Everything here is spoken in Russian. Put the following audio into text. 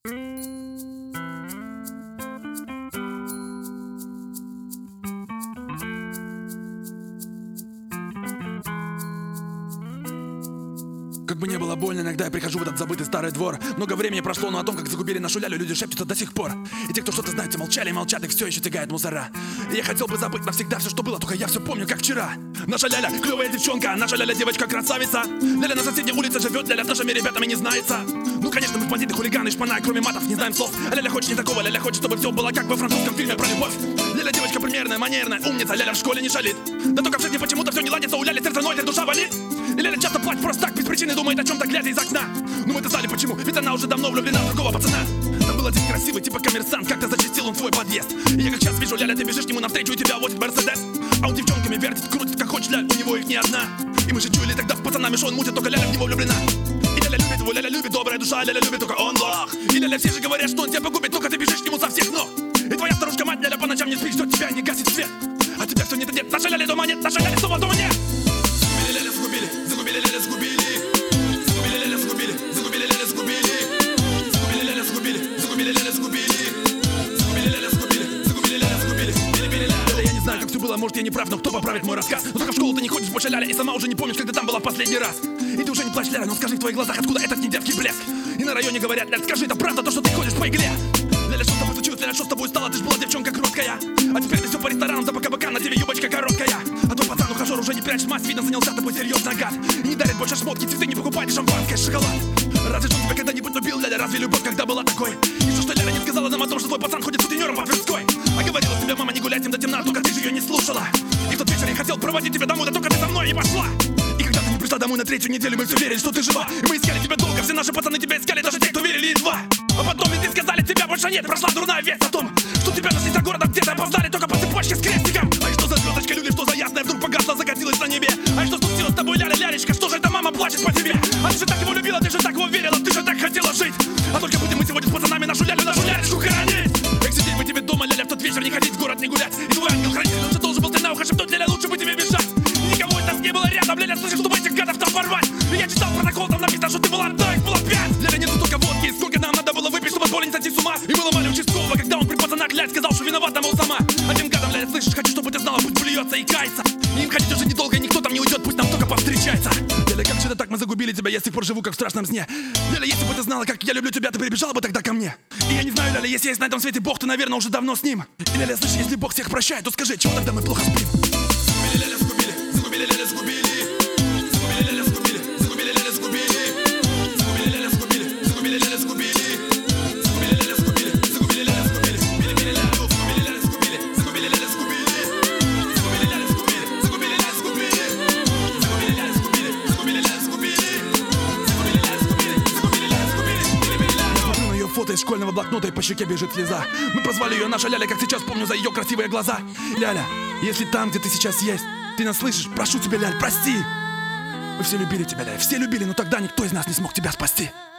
Как бы не было больно, иногда я прихожу в этот забытый старый двор. Много времени прошло, но о том, как загубили нашу лялю, люди шепчутся до сих пор. И те, кто что-то знает, те молчали и молчат, и все еще тягает мусора. И я хотел бы забыть навсегда все, что было, только я все помню, как вчера. Наша ляля клевая девчонка, наша ляля девочка красавица. Ляля на соседней улице живет, ляля с нашими ребятами не знается. Ну конечно, мы бандиты, хулиганы, шпана, кроме матов не знаем слов. А ляля хочет не такого, ляля хочет, чтобы все было как во французском фильме про любовь. Ляля девочка примерная, манерная, умница, ляля в школе не шалит. Да только в жизни почему-то все не ладится, у ляли сердце ноет, душа болит. И ляля часто плачет просто так, без причины думает о чем-то, глядя из окна. Ну мы-то знали почему, ведь она уже давно влюблена в другого пацана. Там был один красивый, типа коммерсант, как-то зачистил он твой подъезд. И я как сейчас вижу, ляля, ты бежишь к нему навстречу, и тебя возит Мерседес. А он девчонками вертит, крутит, как хочет, ляля, у него их не одна. И мы же чуяли тогда с пацанами, что он мутит, только ляля в него влюблена. И ляля любит его, ляля любит, добрая душа, ляля любит, только он лох. И ляля все же говорят, что он тебя погубит, только ты бежишь к нему со всех ног. И твоя старушка мать, ляля, по ночам не спит, что тебя не гасит свет. А тебя все нет и нет, наша ляля дома нет, наша ляля снова дома нет. Загубили, ляля, загубили, загубили, ляля, загубили. Загубили, ляля, загубили, загубили, ляля, загубили. Загубили, ляля, загубили, загубили, ляля, загубили. Загубили, ляля, загубили, загубили, ляля, загубили. Били-били, ляля. Я не знаю, как все было, может я не прав, но кто поправит мой рассказ? Но только в школу ты не ходишь больше, ляля, и сама уже не помнишь, когда там была в последний раз. И ты уже не плачешь, ляля, но скажи в твоих глазах, откуда этот недетский блеск. И на районе говорят, ляля, скажи, это правда то, что ты ходишь по игле. Ляля, что с тобой случилось, ляля, что с тобой стало, ты ж была девчонка кроткая. А теперь ты все по ресторанам, за бока на тебе юбочка короткая. А твой пацан, ухажер, уже не прячет мать, видно, занялся тобой серьезно, гад. И не дарит больше шмотки, цветы не покупает, и шампанское, шоколад. Разве что тебя когда-нибудь любил, ляля, разве любовь когда была такой? И что ляля не сказала нам о том, что твой пацан ходит сутенером по Тверской? А говорила тебе, мама, не гулять им до темна, только ты же ее не слушала. И в тот вечер я хотел проводить тебя домой, да только ты со мной не пошла. И когда ты не пришла домой на третью неделю, мы все верили, что ты жива. И мы искали тебя долго, все наши пацаны тебя искали, даже те, кто верили едва. А потом ведь сказали, тебя больше нет, прошла дурная весть о том, что тебя нашли за городом, где-то опоздали только по цепочке с крестиком. А что за звездочка, люди, что за ясная, вдруг погасла, закатилась на небе. А что случилось с тобой, ляля, лялечка, что же это мама плачет по тебе? А ты же так его любила, ты же так его верила, ты же так хотела жить. А только будем мы сегодня с пацанами нашу лялечку хоронить. Как сидеть мы тебе дома, ляля, в тот вечер не ходить в город, не гулять. И твой ангел-хранитель, он же должен был ты на ухо шепнуть, ляля, лучше бы тебе бежать. И никого из нас не было рядом, ляля, слышишь, чтобы этих гадов там порвать. И я читал протокол, там написано, что ты была одна, их было 5. Ляля, нету только водки, сколько нам надо было выпить, чтобы более не сойти с ума. И мы ломали участкового, когда он при пацанах, ляля, сказал, что виновата, мол, сама. А тем гадам, ляля, слышишь, хочу, чтобы ты знала, пусть плюется и кается. И им ходить уже недолго, никто там не уйдет, пусть нам только повстречается. Ляля, как всегда так мы загубили тебя, я с тех пор живу, как в страшном сне. Ляля, если бы ты знала, как я люблю тебя, ты прибежала бы тогда ко мне. И я не знаю, ляля, если есть на этом свете Бог, то, наверное, уже давно с ним. И, ляля, слышишь, если Бог всех прощает, то скажи, чего тогда мы плохо спим? Загубили, ляля, загубили, загубили, ляля, загубили. Загубили, ляля, загубили, загубили, ляля, загубили. Загубили, ляля, загубили, загубили, ляля, загубили. Загубили, ляля, загубили, загубили, ляля, загубили. Били-били, ляля, загубили, ляля, загубили. Загубили, ляля, загубили. Загубили, ляля, загубили, загубили, ляля, загубили. Загубили, ляля, загубили, загубили, ляля, загубили. Загубили, ляля, загубили, загубили, ляля, загубили. Били-били, ляля. Я смотрю на ее фото из школьного блокнота, и по щеке бежит слеза. Мы прозвали ее наша ляля, как сейчас помню, за ее красивые глаза. Ляля, если там, где ты сейчас есть, ты нас слышишь, прошу тебя, ляль, прости. Мы все любили тебя, ляля, все любили, но тогда никто из нас не смог тебя спасти.